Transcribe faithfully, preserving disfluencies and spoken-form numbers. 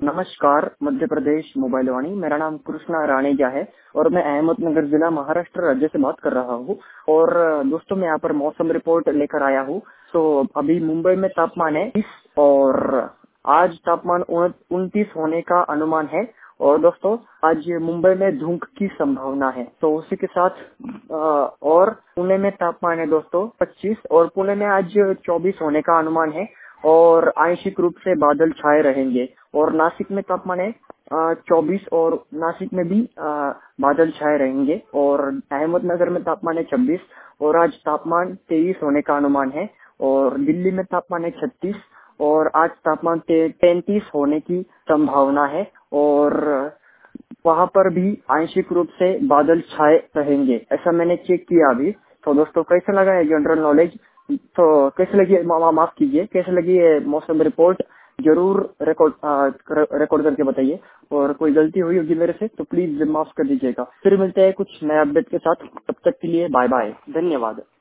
नमस्कार, मध्य प्रदेश मोबाइल वाणी। मेरा नाम कृष्णा राणेजा है और मैं अहमदनगर जिला महाराष्ट्र राज्य से बात कर रहा हूँ। और दोस्तों, मैं यहाँ पर मौसम रिपोर्ट लेकर आया हूँ। तो अभी मुंबई में तापमान है तीस और आज तापमान उनतीस होने का अनुमान है। और दोस्तों, आज मुंबई में धुंध की संभावना है। तो उसी के साथ अ, और पुणे में तापमान है दोस्तों पच्चीस और पुणे में आज चौबीस होने का अनुमान है और आंशिक रूप से बादल छाए रहेंगे। और नासिक में तापमान है चौबीस और नासिक में भी आ, बादल छाए रहेंगे। और अहमदनगर में तापमान है छब्बीस और आज तापमान तेईस होने का अनुमान है। और दिल्ली में तापमान है छत्तीस और आज तापमान तैंतीस होने की संभावना है। और वहां पर भी आंशिक रूप से बादल छाए रहेंगे, ऐसा मैंने चेक किया अभी। तो दोस्तों, कैसा लगा है जनरल नॉलेज? तो कैसे लगी, मा, माफ कीजिए, कैसे लगी है मौसम रिपोर्ट? जरूर रिकॉर्ड रिकॉर्ड करके बताइए। और कोई गलती हुई होगी मेरे से तो प्लीज माफ कर दीजिएगा। फिर मिलते हैं कुछ नए अपडेट के साथ। तब तक के लिए बाय बाय, धन्यवाद।